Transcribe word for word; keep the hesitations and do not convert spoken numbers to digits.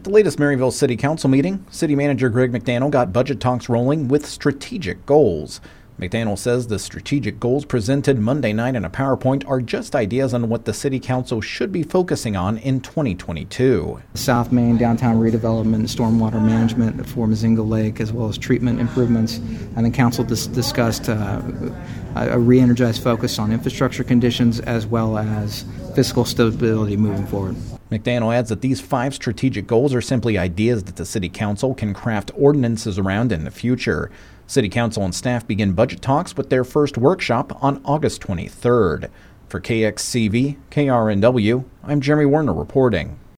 the latest Maryville City Council meeting, City Manager Greg McDaniel got budget talks rolling with strategic goals. McDaniel says the strategic goals presented Monday night in a PowerPoint are just ideas on what the City Council should be focusing on in twenty twenty-two. South Main, downtown redevelopment, stormwater management for Mazinga Lake, as well as treatment improvements. And then Council dis- discussed uh, a re-energized focus on infrastructure conditions as well as fiscal stability moving forward. McDaniel adds that these five strategic goals are simply ideas that the City Council can craft ordinances around in the future. City Council and staff begin budget talks with their first workshop on August twenty-third. For K X C V, K R N W, I'm Jeremy Werner reporting.